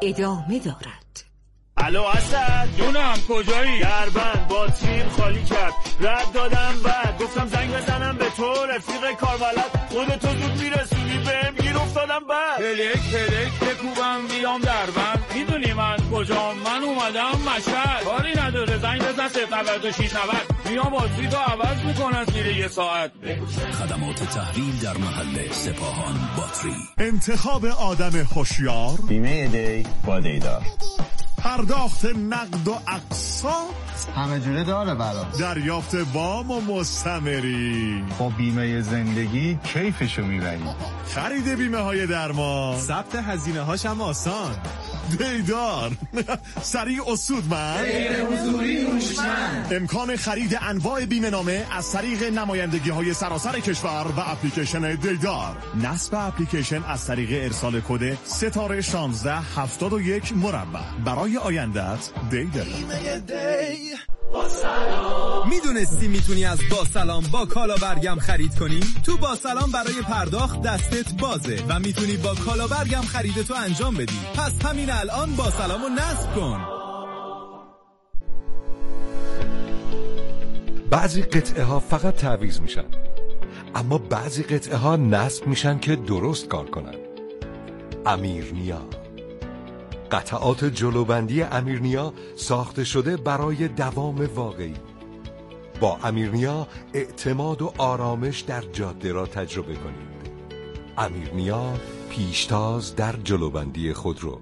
ادامه دارد. الو اسد جونم کجایی؟ دربند باتریم خالی کرد، رد دادم بعد گفتم زنگ بزنم به تو رفیق کاربلد، خودتو زود میرسونی بهم گیر افتادم بعد پلک بکوبم بیام دربند، میدونی من کجام؟ من اومدم مشهد، کاری نداره زنگ بزن 09690 میام باتری تو عوض میکنن زیر یه ساعت. خدمات تحویل در محل سپاهان باتری. انتخاب آدم هوشیار، بیمه دی با دیدار، پرداخت نقد و اقساط، همه جوره داره برا، دریافت وام و مستمری. با بیمه زندگی کیفشو میبری. خرید بیمه های درمان، ثبت هزینه هاش هم آسان. دیدار سریع و سودمند، امکان خرید انواع بیمه نامه از طریق نمایندگی های سراسر کشور و اپلیکیشن دیدار. نصب اپلیکیشن از طریق ارسال کد *1671 برای آیندت دیدار. میدونستی میتونی از با سلام با کالا برگم خرید کنی؟ تو با سلام برای پرداخت دستت بازه و میتونی با کالا برگم خریدتو انجام بدی. پس همین الان با سلامو نصب کن. بعضی قطعه ها فقط تعویض میشن، اما بعضی قطعه ها نصب میشن که درست کار کنن. امیرنیا، قطعات جلوبندی امیرنیا ساخته شده برای دوام واقعی. با امیرنیا اعتماد و آرامش در جاده را تجربه کنید. امیرنیا، پیشتاز در جلوبندی خودرو.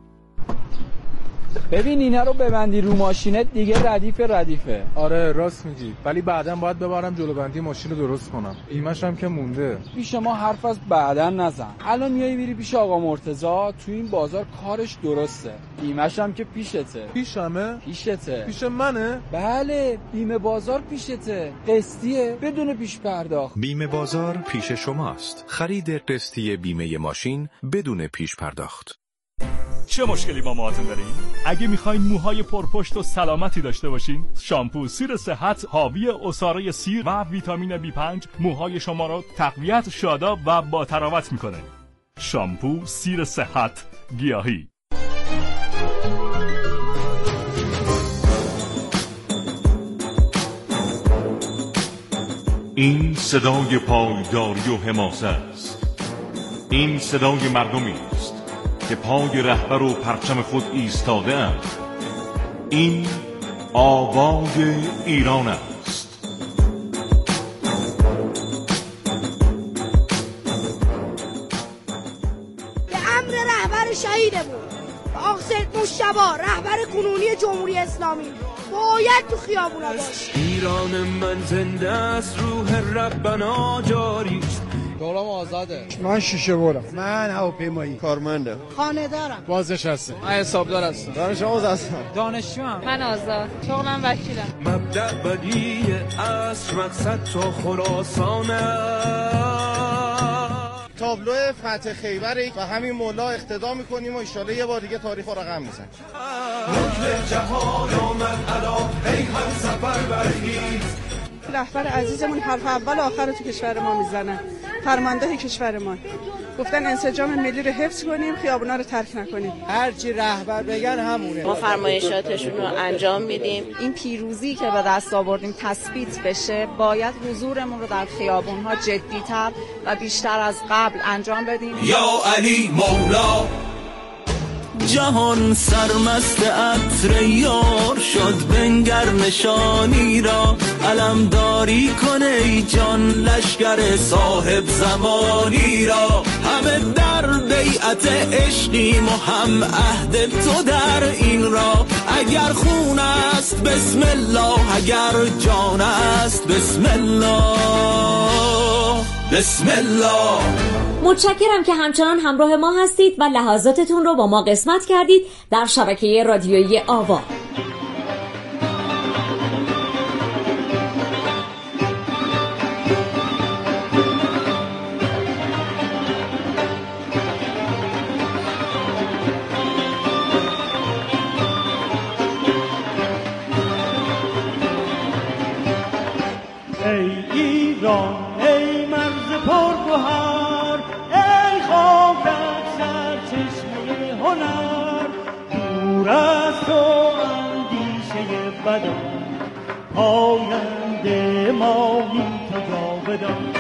ببین اینا رو ببندی رو ماشینت دیگه ردیفه. آره راست میگی، ولی بعداً باید ببرم جلوبندی ماشین رو درست کنم. بیمه‌ش هم که مونده. پیش ما حرف از بعداً نزن. الان میای میری پیش آقا مرتضی، تو این بازار کارش درسته. بیمه‌ش هم که پیشته. پیشمه؟ پیشته. پیش منه؟ بله، بیمه بازار پیشته. قسطیه بدون پیش پرداخت. بیمه بازار پیش شماست. خرید قسطی بیمه ماشین بدون پیش پرداخت. چه مشکلی با موهاتون دارین؟ اگه میخواین موهای پرپشت و سلامتی داشته باشین، شامپو سیر صحت حاوی عصاره سیر و ویتامین B5 موهای شما رو تقویت، شاداب و با تراوت میکنه. شامپو سیر صحت گیاهی. این صدای پایداری و حماسه است. این صدای مردمی است که پای رهبر و پرچم خود ایستاده اند. این آوای ایران است. به امر رهبر شهیدمون آقا سید مجتبی رهبر کنونی جمهوری اسلامی باید تو خیابونا باشه. ایران من زنده است، روح ربنا جاری است. دولم آزاده. من شیشه برم. من هواپیمایی کارمندم. خانه دارم. بازنشسته. من حسابدار هستم. دانش آموز هستم. دانشجوام. من آزاد. شغلم وکیلم. مبدأ بدیع عصر، مقصد تا خراسانه. تابلو فتح خیبر و همین مولا اقتدا میکنیم و انشالله یه بار دیگه تاریخ رو رقم میزنیم. رکن جهان آمد علا، ای هم سفر برخیز. رهبر عزیزمون حرف اول آخر تو کشور ما میزنن. فرمانده کشور ما گفتن انسجام ملی رو حفظ کنیم، خیابونا رو ترک نکنیم. هر چی رهبر بگن همونه. ما فرمایشاتشون رو انجام میدیم. این پیروزی که به دست آوردیم تثبیت بشه، باید حضورمون رو در خیابون‌ها جدی‌تر و بیشتر از قبل انجام بدیم. یا علی مولا، جهان سرمست عطر یار شد، بنگر نشانی را علمداری کنه ای جان، لشکر صاحب زمانی را. همه در بیعت عشقیم و هم عهد تو در این را. اگر خون است بسم الله، اگر جان است بسم الله، بسم الله. متشکرم که همچنان همراه ما هستید و لحظاتتون رو با ما قسمت کردید در شبکه رادیویی آوا. ای ایران، ای مرز پرگوهر، ای خاکت سرچشمه هنر، دور از تو اندیشه بدان، پاینده مانی تا جاودان.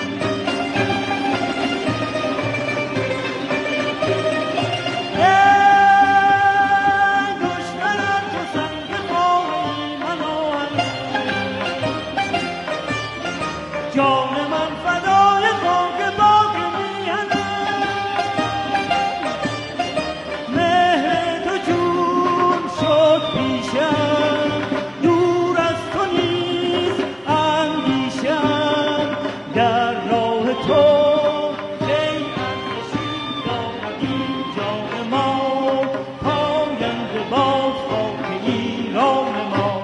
جان من فدای خاک باغ میهنم، مهر تو جون شد پیشم، دور از تو نیست اندیشم، در راه تو کی اندیشی دارد این جان ما، پاینده باد خاک ایران ما.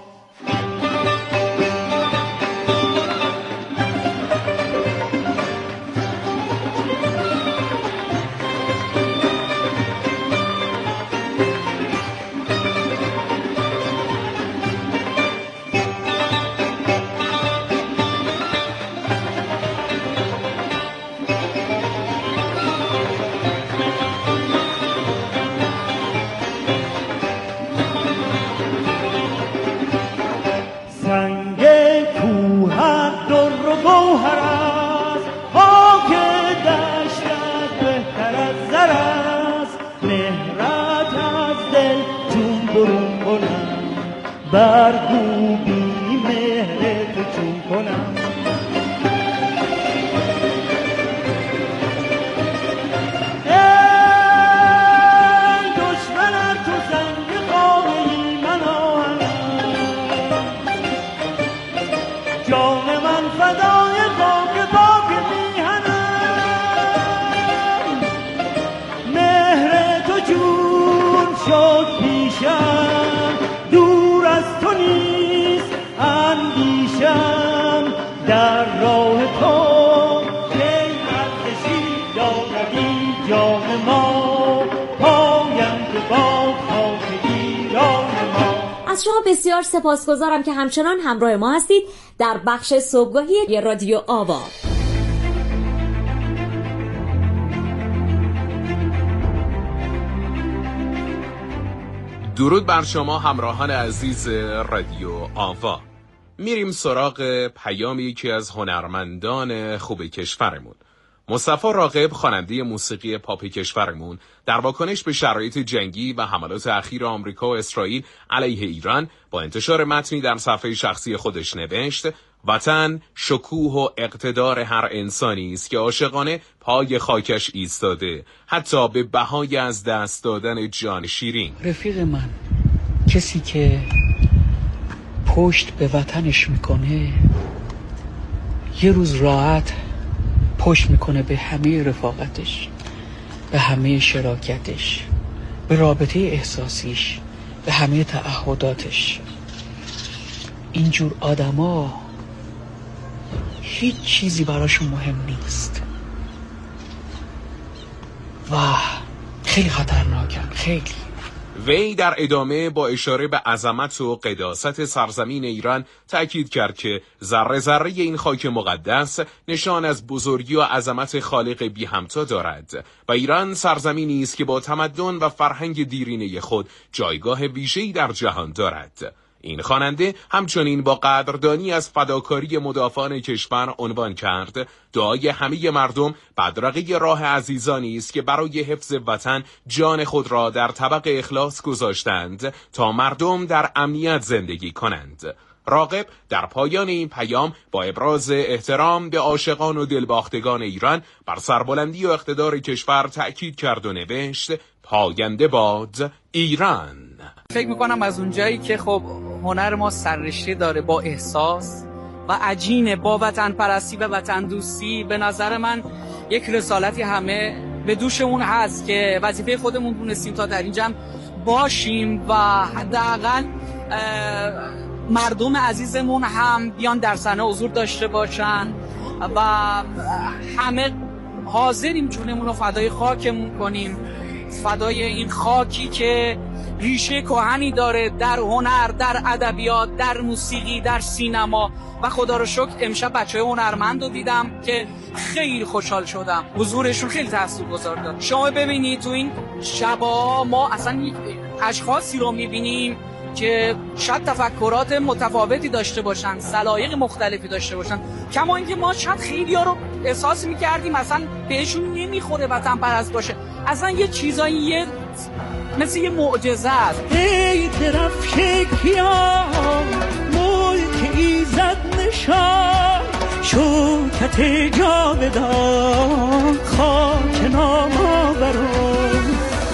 برگو بی مهر تو چون کنم، ای دشمن تو زنگ خواهی من آهنم، جان من فدای خاک باغ میهنم، مهر تو جون شد پیشم، دور از تو نیست اندیشم، در راه تو کی ارزشی دارد این جان ما، پاینده باد خاک ایران ما. از شما بسیار سپاسگزارم که همچنان همراه ما هستید در بخش صبحگاهی رادیو آوا. درود بر شما همراهان عزیز رادیو آوا. میریم سراغ پیام یکی از هنرمندان خوب کشورمون. مصطفی راغب، خواننده موسیقی پاپ کشورمون، در واکنش به شرایط جنگی و حملات اخیر آمریکا و اسرائیل علیه ایران با انتشار متنی در صفحه شخصی خودش نوشت: وطن شکوه و اقتدار هر انسانی است که عاشقانه پای خاکش ایستاده، حتی به بهای از دست دادن جان شیرین. رفیق من، کسی که پشت به وطنش میکنه یه روز راحت پشت میکنه به همه رفاقتش، به همه شراکتش، به رابطه احساسیش، به همه تعهداتش. اینجور آدما هیچ چیزی براشون مهم نیست و خیلی خطرناکن، خیلی. وی در ادامه با اشاره به عظمت و قداست سرزمین ایران تأکید کرد که ذره ذره این خاک مقدس نشان از بزرگی و عظمت خالق بی همتا دارد و ایران سرزمینی است که با تمدن و فرهنگ دیرینه خود جایگاه ویژه‌ای در جهان دارد. این خواننده همچنین با قدردانی از فداکاری مدافعان کشور عنوان کرد: دعای همه مردم بدرقه راه عزیزانی است که برای حفظ وطن جان خود را در طبق اخلاص گذاشتند تا مردم در امنیت زندگی کنند. راغب در پایان این پیام با ابراز احترام به عاشقان و دلباختگان ایران بر سربلندی و اقتدار کشور تأکید کرد و نوشت: پاینده باد ایران. فکر میکنم از اونجایی که خب هنر ما سررشته داره با احساس و عجینه با وطن پرستی و وطن دوستی، به نظر من یک رسالتی همه به دوشمون هست که وظیفه خودمون دونستیم تا در این جمع باشیم و حداقل مردم عزیزمون هم بیان در صحنه حضور داشته باشن و همه حاضریم جونمون رو فدای خاکمون کنیم، فدای این خاکی که ریشه کهنی داره در هنر، در ادبیات، در موسیقی، در سینما و خدا رو شکر امشب بچه‌های هنرمند رو دیدم که خیلی خوشحال شدم. حضورشون خیلی تاثیرگذار داشت. شما ببینید تو این شبا ما اصلا اشخاصی رو می‌بینیم که شاید تفکرات متفاوتی داشته باشن، سلایق مختلفی داشته باشن، کما اینکه ما شاید خیلی‌ها رو احساس می‌کردیم اصلا بهشون نمیخوره وطن پرست باشه. اصلا یه چیزایی مثل یه معجزه است. ای درفش کیا ملک ایزد نشان شوکت جاودان خاک نامآوران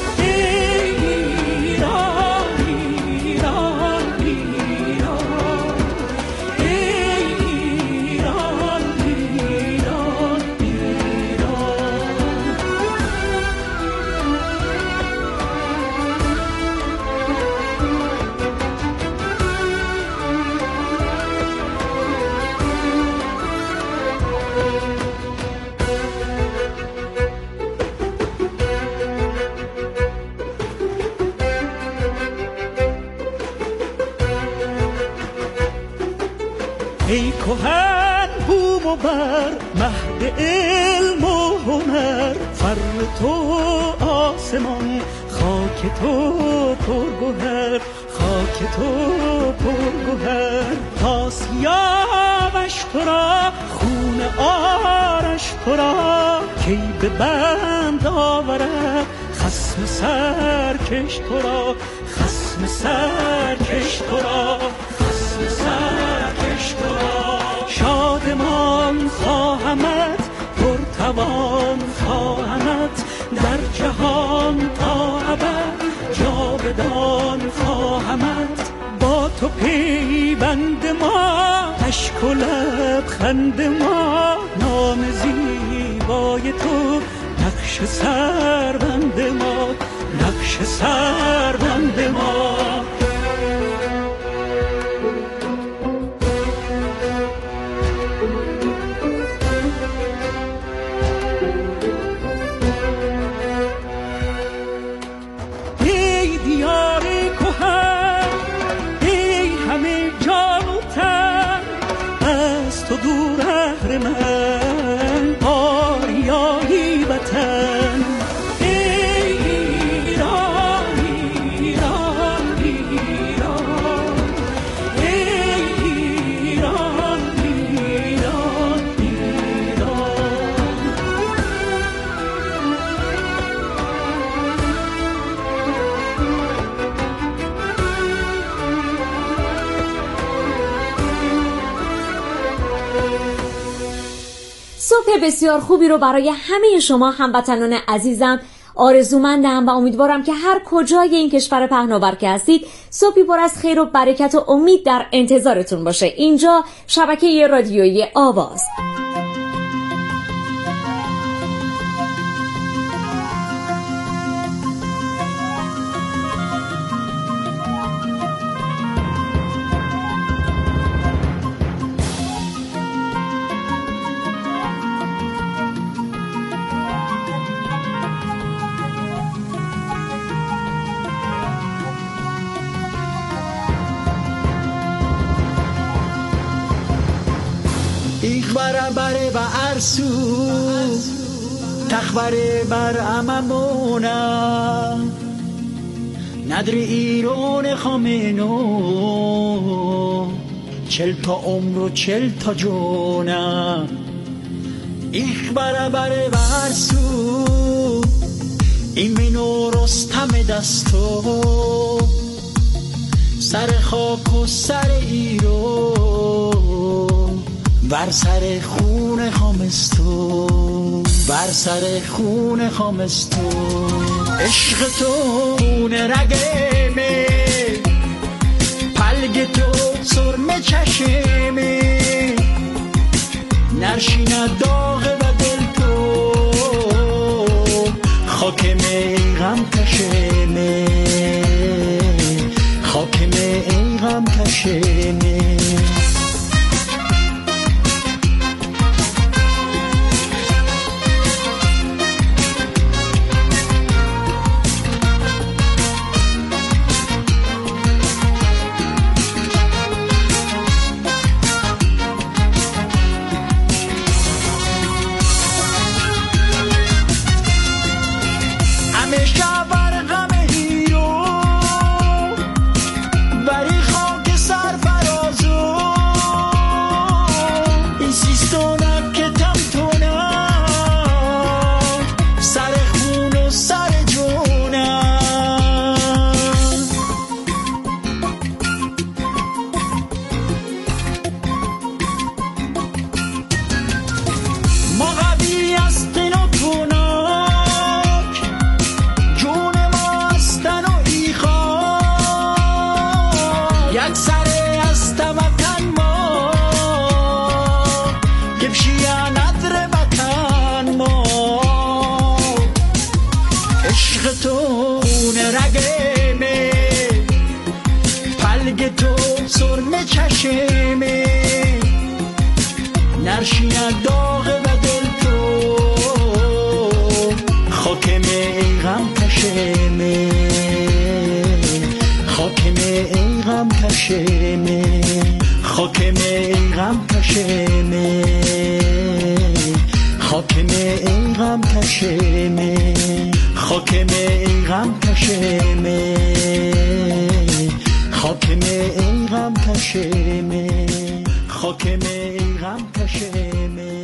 ای کهن بوم و بر مهد علم و هنر فر تو آسمان خاک تو پرگوهر خاک تو پرگوهر تا سیاوش تو را خون آرش تو را کی به بند آورد خصم سرکش تو را خصم سرکش تو را خصم سرکش تو را شادمان خواهمت پرتوان خواهمت در جهان تا ابد جاودان خواهمت با تو پیوند ما اشک و لبخند ما نام زیبای تو نقش سربند ما نقش سربند ما من آریایی وطن ایران ایران ایران ایران ایران صبح بسیار خوبی رو برای همه شما هموطنان عزیزم آرزومندم و امیدوارم که هر کجای این کشور پهناور که هستید صبحی پر از خیر و برکت و امید در انتظارتون باشه. اینجا شبکه رادیویی آواز. بره و ارسو تخبره بر اممونم ندر ایران خامنو 40 تا عمر و 40 تا جونم ایخ بره و ارسو این منو رستم دستو سر خاک و سر ایران بر سر خون خامستو بر سر خون خامستو عشق تو خون رگمه پلگ تو سرمه چشمه نرشینه داغ و دل تو خاکمه ای غم کشمه خاکمه ای غم کشمه رنگ تو سرمه چشمه نرشیند داغ و دل تو خاکمه ای غم کشمه خاکمه ای غم کشمه خاکمه ای غم کشمه خاکمه ای غم کشمه خاکمه ای غم کشمه خاکمه ای غم کشمه خاکمه ای غم کشمه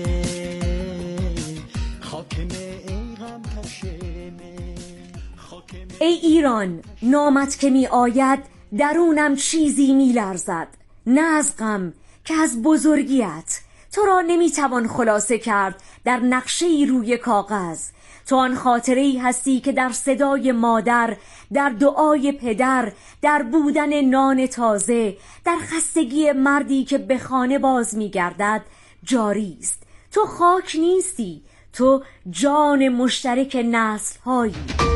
خاکمه ای غم کشمه ای ایران نامت که می آید درونم چیزی می لرزد، نه از غم که از بزرگیت. تو را نمی توان خلاصه کرد در نقشه‌ای روی کاغذ. تو آن خاطره‌ای هستی که در صدای مادر، در دعای پدر، در بودن نان تازه، در خستگی مردی که به خانه باز می گردد جاری است. تو خاک نیستی، تو جان مشترک نسل‌هایی.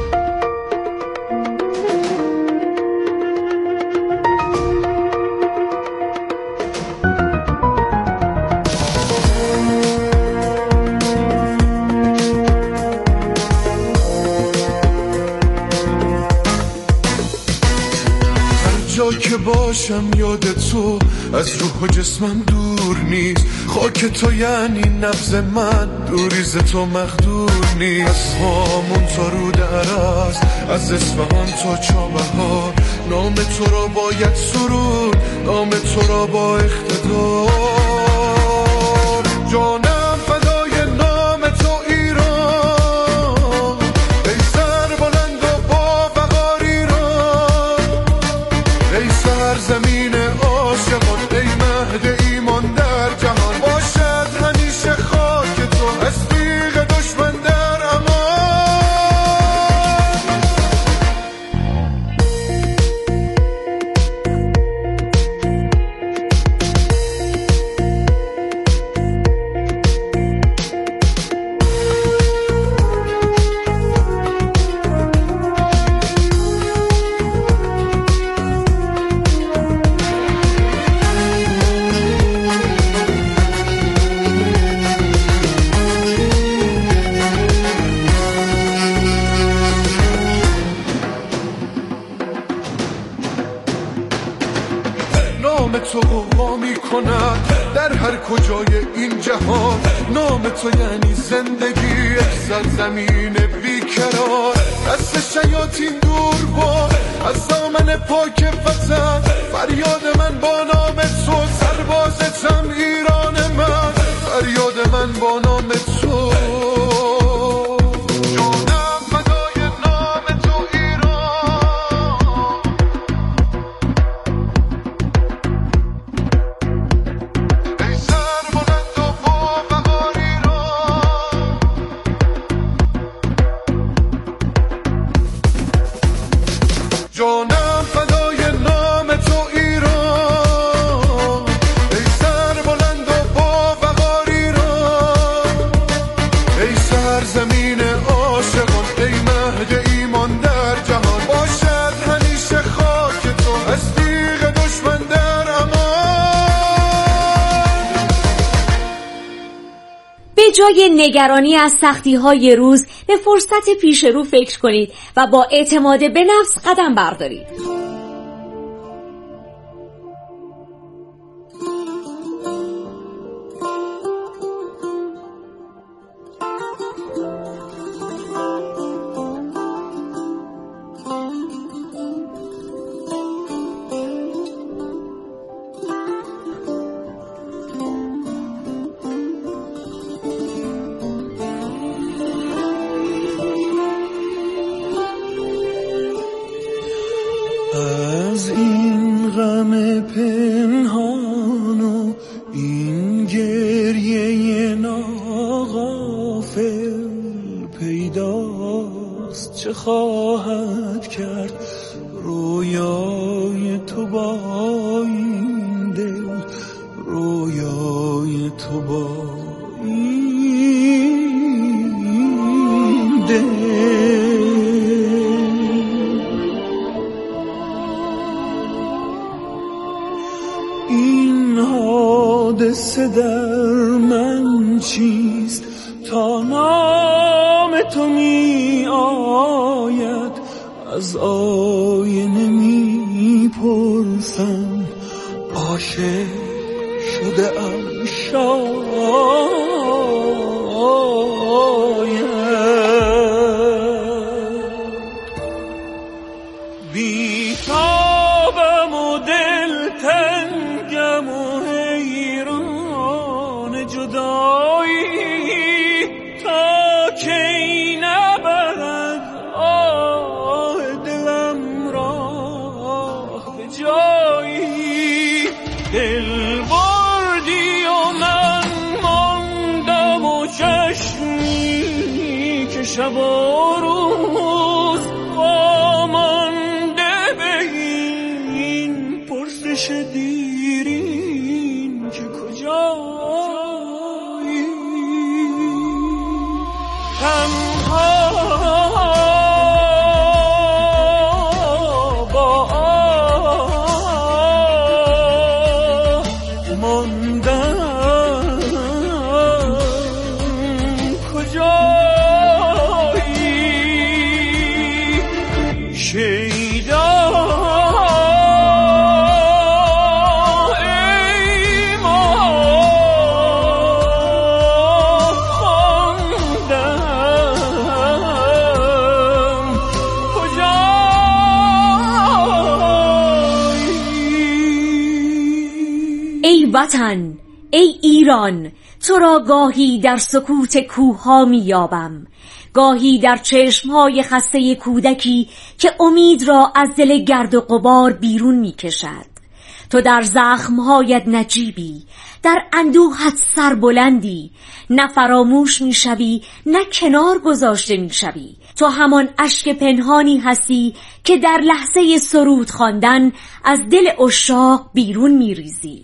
که باشم یاد تو از روح و جسمم دور نیست. خاک تو یعنی نبض من، دوریز تو مخدور نیست. از هامون تا رود عرض، از اصفهان تا چابهار، نام تو را باید سرود، نام تو را با اقتدار. جانم فدای نام تو ایران، ای سر بلند و با وقار ایران، ای سرزمین عاشقان، ای مهد ایمان در جهان. باشد همیشه خاک تو از تیغ دشمن در امان. نام تو قوا می کند در هر کجای این جهان. نام تو یعنی زندگی، سرزمین بیکران. دست شیاطین دور باد از دامن پاک وطن. فریاد من با نام تو، سربازتم ایران من. فریاد من با نام تو. جانم فدای نام تو ایران، ای سر بلند و با وقار ایران، ای سرزمین عاشقان، ای مهد ایمان در جهان. باشد همیشه خاک تو از تیغ دشمن در امان. به جای نگرانی از سختی‌های روز به فرصت پیش رو فکر کنید و با اعتماد به نفس قدم بردارید. از این غم پنهان و این گریه ناغافل پیداست چه خواهد کرد رویای تو با این دل، رویای تو با این دل. حادثه در من چیست تا نام تو می آید از آینه می پرسم عاشق شده ام شاید بیتابم و دلتنگم و حیران جدایی تا کی نبرد آه دلم راه به جایی دل بردی و من ماندم و چشمی که شب و روز وامانده به این پرسش دیرین که کجایی تنها با آه ماندم کجایی شیدا ای ماه ماندم کجایی ای وطن، ای ایران، تو را گاهی در سکوت کوه‌ها می‌یابم، گاهی در چشم‌های خسته کودکی که امید را از دل گرد و غبار بیرون می‌کشد. تو در زخم‌هایت نجیبی، در اندوهت سربلندی، نه فراموش می‌شوی نه کنار گذاشته می‌شوی. تو همان اشک پنهانی هستی که در لحظه سرود خواندن از دل عشاق بیرون می‌ریزی.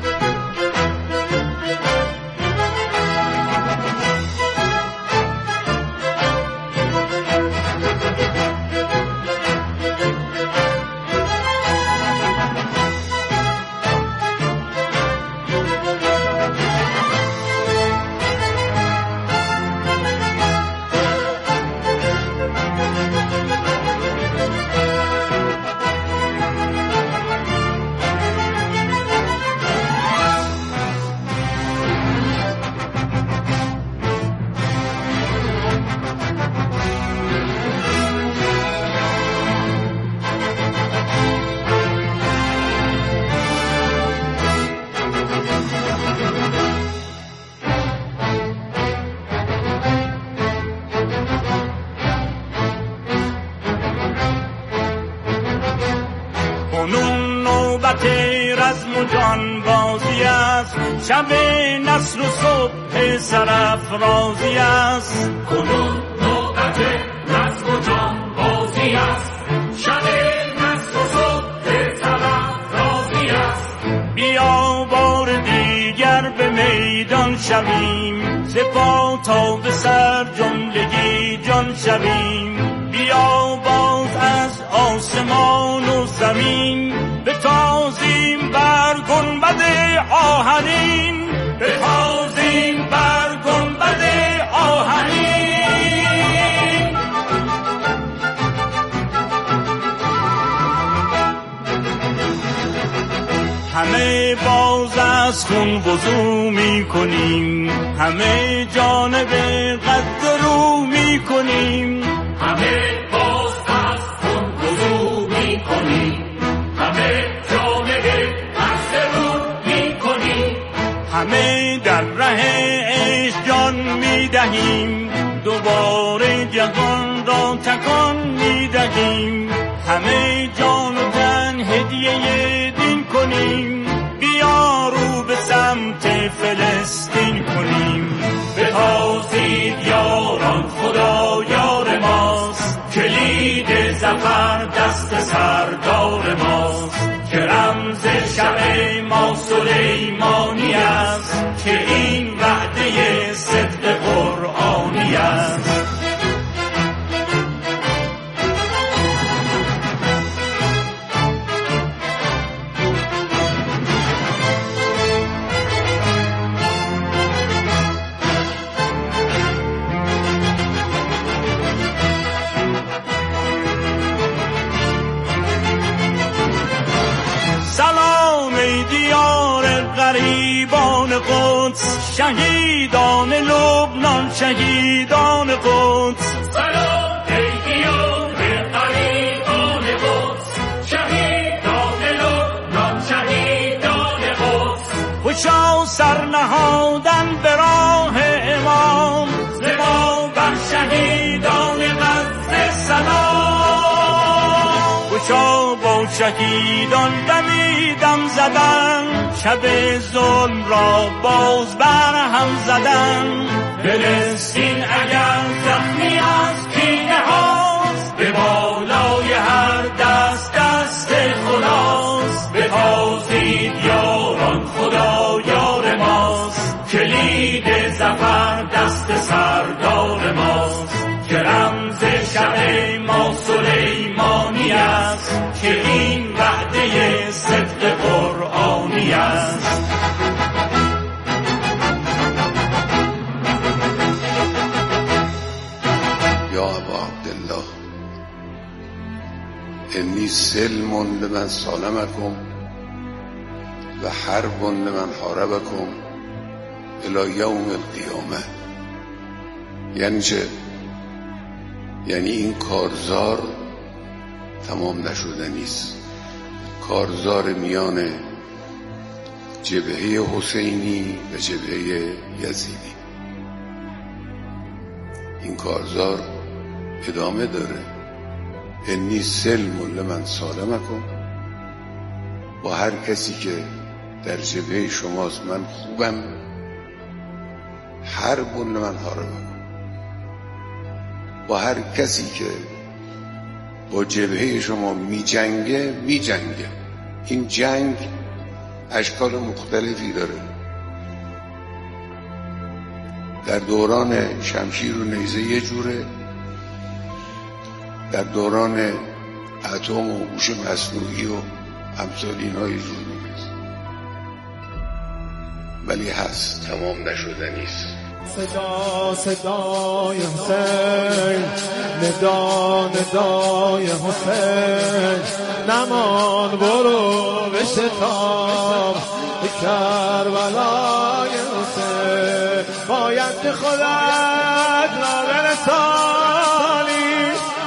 شب نصر و صبح سرافرازی است کنون نوبت نصر و جانبازی است شب نصر و صبح سرافرازی است بیا بار دیگر به میدان شویم سپاه تا به سر جملگی جان شویم بیا باز از آسمان و زمین بتازیم بر گنبد آهنین بتازیم بر گنبد آهنین همه باز از خون وضو می کنیم همه جانب قد رو می کنیم همه باز از خون وضو می کنیم همه جانب قد رو می کنیم همه در ره عشق جان می دهیم دوباره جهان را تکان می دهیم همه جان و تن هدیه دین کنیم بیا رو به سمت فلسطین کنیم بتازید یاران خدا یار ماست کلید ظفر دست سردار ماست که رمز شب ما سلیمانی است که این وعده صدق قرآنی است دیار غریبان قدس، شهیدان لبنان، شهیدان قدس. سلام ای دیار غریبان قدس، شهیدان لبنان، شهیدان قدس. خوشا سر نهادن به راه امام، ز ما بر شهیدان غزه سلام. خوشا با شهیدان دمیدم زدن، شب ظلم را باز بر هم زدن. فلسطین اگر زخمی از کینه هاست، به بالای هر دست دست خداست. بتازید یاران خدا یار ماست، کلید زفر دست سردار ماست. که رمز شب ما سلیمانی است، که این وعده صدق قرآنی است. یا ابا عبدالله انی سلم لمن سالمکم و حرب لمن حاربکم الی یوم القیامه. یعنی چه؟ یعنی این کارزار تمام نشدنیست. کارزار میان جبهه حسینی و جبهه یزیدی، این کارزار ادامه داره. انی سلم لمن سالمکم، با هر کسی که در جبهه شماست من خوبم. حرب لمن حاربکم، با هر کسی که با جبهه شما می جنگه. این جنگ اشکال مختلفی داره. در دوران شمشیر و نیزه یه جوره، در دوران اتم و هوش مصنوعی و امثال اینها یه جور نیست، ولی هست، تمام نشدنیست. صدا صدای حسین، ندا ندای حسین. نمان برو به شتاب به کربلای حسین. باید که خودت را برسانی،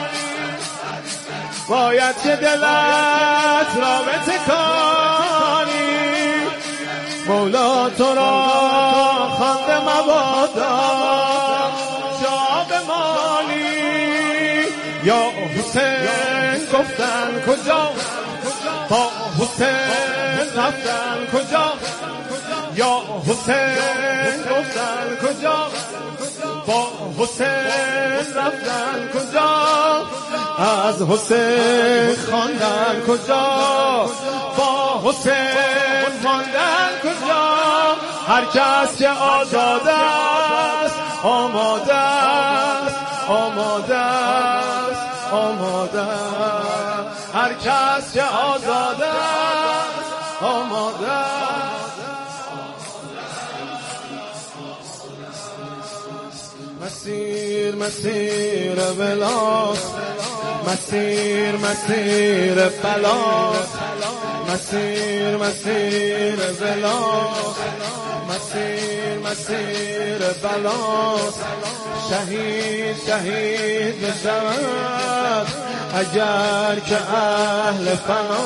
باید که دلت را بتکانی. مولا تو را خوانده مبادا جا بمانی. یا حسین گفتن کجا، با حسین رفتن کجا. یا حسین گفتن کجا، با حسین رفتن کجا. از حسین خواندن کجا، با حسین خواندن کجا. هر کس که آزاد است آماده است، آماده است، آماده است. هر کس که آزاد است آماده است. مسیر مسیر بلاست، مسیر مسیر بلاست. مسیر مسیر بلاست، مسیر مسیر بلاست. شهید شهید بشود اگر که اهل فنا